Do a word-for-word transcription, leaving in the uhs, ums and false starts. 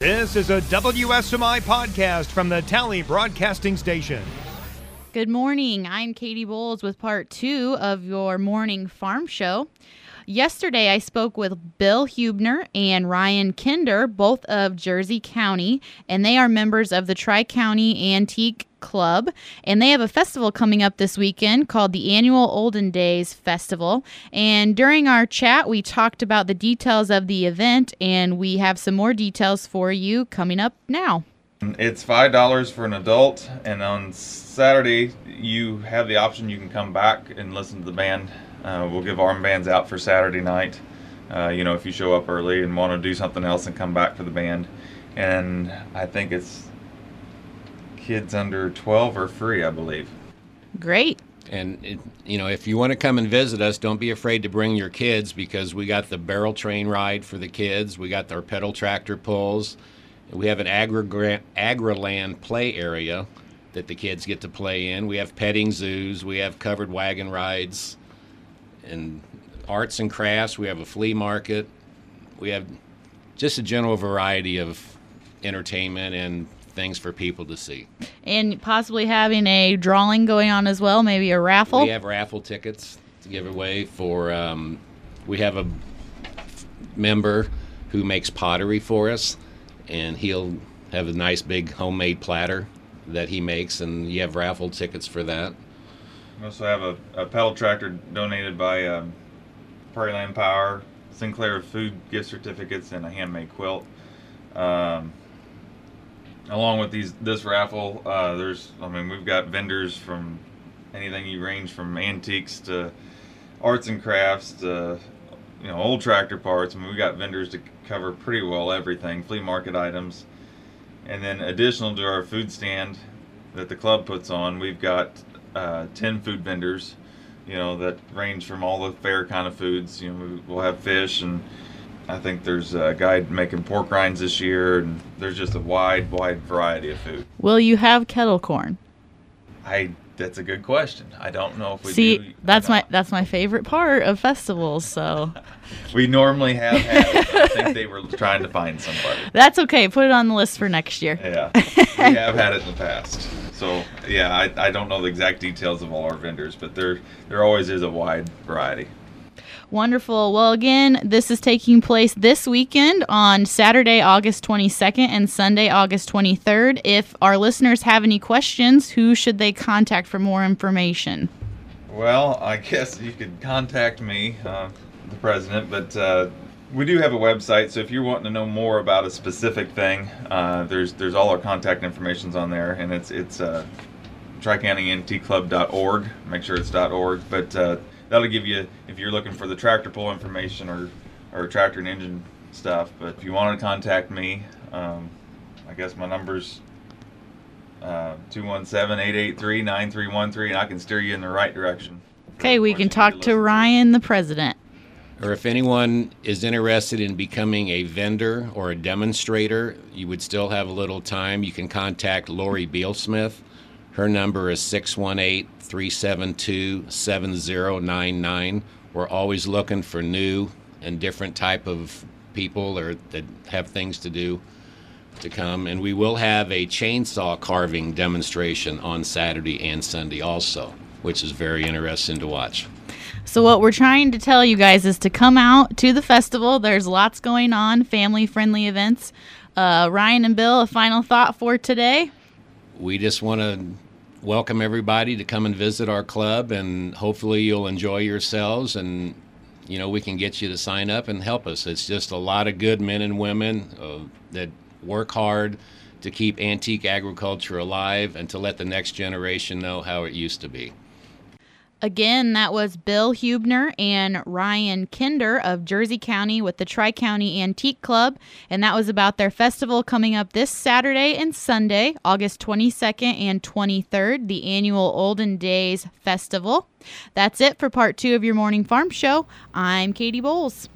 This is a W S M I podcast from the Tally Broadcasting Station. Good morning. I'm Katie Bowles with part two of your morning farm show. Yesterday, I spoke with Bill Hubner and Ryan Kinder, both of Jersey County, and they are members of the Tri-County Antique Club, and they have a festival coming up this weekend called the Annual Olden Days Festival. And during our chat, we talked about the details of the event, and we have some more details for you coming up now. It's five dollars for an adult, and on Saturday, you have the option you can come back and listen to the band. Uh, we'll give armbands out for Saturday night, uh, you know, if you show up early and want to do something else and come back for the band. And I think it's kids under twelve are free, I believe. Great. And, it, you know, if you want to come and visit us, don't be afraid to bring your kids, because we got the barrel train ride for the kids. We got our pedal tractor pulls. We have an agri- agri-land play area that the kids get to play in. We have petting zoos. We have covered wagon rides and arts and crafts. We have a flea market. We have just a general variety of entertainment and things for people to see. And possibly having a drawing going on as well, maybe a raffle. We have raffle tickets to give away for, um, we have a member who makes pottery for us, and he'll have a nice big homemade platter that he makes, and you have raffle tickets for that. We also have a, a pedal tractor donated by um, Prairie Land Power, Sinclair food gift certificates, and a handmade quilt. Um, along with these this raffle, uh, there's I mean we've got vendors from anything you range from antiques to arts and crafts to you know old tractor parts. I mean we got vendors to cover pretty well everything, flea market items, and then additional to our food stand that the club puts on, we've got Uh, ten food vendors, you know, that range from all the fair kind of foods. You know, we'll have fish, and I think there's a guy making pork rinds this year, and there's just a wide, wide variety of food. Will you have kettle corn? I that's a good question. I don't know if we See, do. that's my that's my favorite part of festivals. So we normally have had it. I think they were trying to find somebody. That's okay. Put it on the list for next year. Yeah, we have had it in the past. So yeah, I, I don't know the exact details of all our vendors, but there there always is a wide variety. Wonderful. Well, again, this is taking place this weekend on Saturday, August twenty-second and Sunday, August twenty-third. If our listeners have any questions, who should they contact for more information? Well, I guess you could contact me, uh, the president, but uh, we do have a website, so if you're wanting to know more about a specific thing, uh, there's there's all our contact information's on there, and it's it's uh, tri county antique club dot org. Make sure it's .org, but uh, that'll give you, if you're looking for the tractor pull information or, or tractor and engine stuff. But if you want to contact me, um, I guess my number's uh, two one seven, eight eight three, nine three one three, and I can steer you in the right direction. Okay, we can talk to Ryan, the president. Or if anyone is interested in becoming a vendor or a demonstrator, you would still have a little time. You can contact Lori Bealsmith. Her number is six one eight, three seven two, seven zero nine nine. We're always looking for new and different type of people or that have things to do to come. And we will have a chainsaw carving demonstration on Saturday and Sunday also, which is very interesting to watch. So what we're trying to tell you guys is to come out to the festival. There's lots going on, family-friendly events. Uh, Ryan and Bill, a final thought for today? We just want to welcome everybody to come and visit our club, and hopefully you'll enjoy yourselves, and you know we can get you to sign up and help us. It's just a lot of good men and women uh, that work hard to keep antique agriculture alive and to let the next generation know how it used to be. Again, that was Bill Hubner and Ryan Kinder of Jersey County with the Tri-County Antique Club, and that was about their festival coming up this Saturday and Sunday, August twenty-second and twenty-third, the annual Olden Days Festival. That's it for part two of your Morning Farm Show. I'm Katie Bowles.